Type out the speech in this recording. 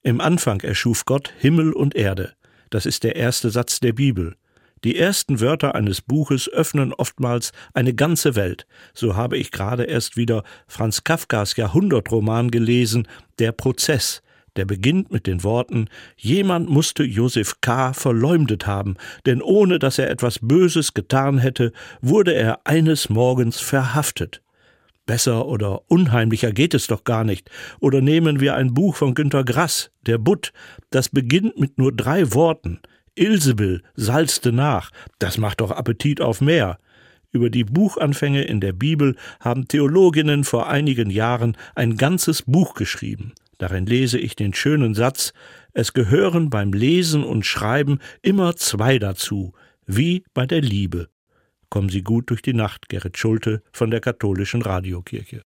Im Anfang erschuf Gott Himmel und Erde. Das ist der erste Satz der Bibel. Die ersten Wörter eines Buches öffnen oftmals eine ganze Welt. So habe ich gerade erst wieder Franz Kafkas Jahrhundertroman gelesen, Der Prozess. Der beginnt mit den Worten: Jemand musste Josef K. verleumdet haben, denn ohne dass er etwas Böses getan hätte, wurde er eines Morgens verhaftet. Besser oder unheimlicher geht es doch gar nicht. Oder nehmen wir ein Buch von Günter Grass, Der Butt. Das beginnt mit nur 3 Worten. Ilsebill salzte nach. Das macht doch Appetit auf mehr. Über die Buchanfänge in der Bibel haben Theologinnen vor einigen Jahren ein ganzes Buch geschrieben. Darin lese ich den schönen Satz: Es gehören beim Lesen und Schreiben immer 2 dazu, wie bei der Liebe. Kommen Sie gut durch die Nacht, Gerrit Schulte von der Katholischen Radiokirche.